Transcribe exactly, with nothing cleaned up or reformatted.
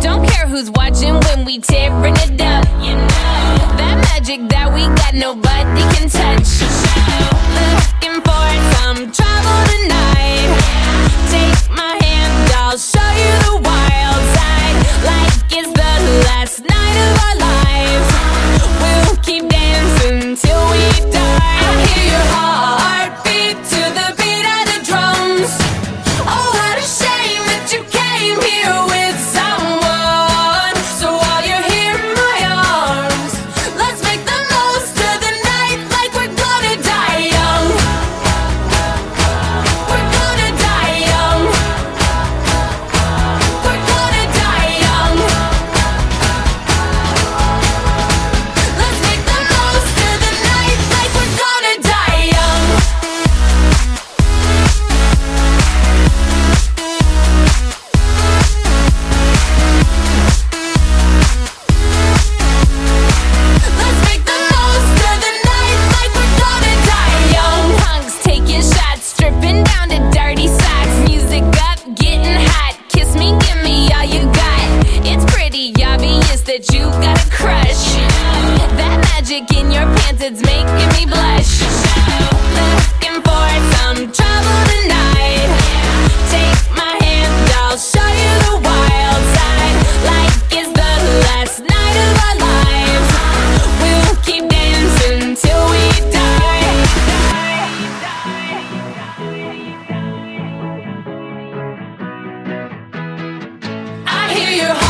Don't care who's watching when we tearing it up. You know that magic that we got, nobody can touch. Looking for some trouble tonight. Take my hand, I'll show you the wild side. Like it's the last night of our lives. We'll keep dancing till we die. I hear your heartbeat to the beat of the drums. Oh, what a shame that you came here with someone. So while you're here in my arms, let's make the most of the night like we're gonna die young. We're gonna die young. We're gonna die young. Let's make the most of the night like we're gonna die young. Let's make the most of the night like we're gonna die young. Punks taking shots, stripping down to dirty socks. Music up, getting hot. Kiss me, give me all you got. It's pretty obvious that you got a crush. That magic in your pants, it's making me blush. Looking for some trouble tonight. Take my hand, I'll show you the wild side. Like it's the last night of our lives. We'll keep dancing till we die. I hear your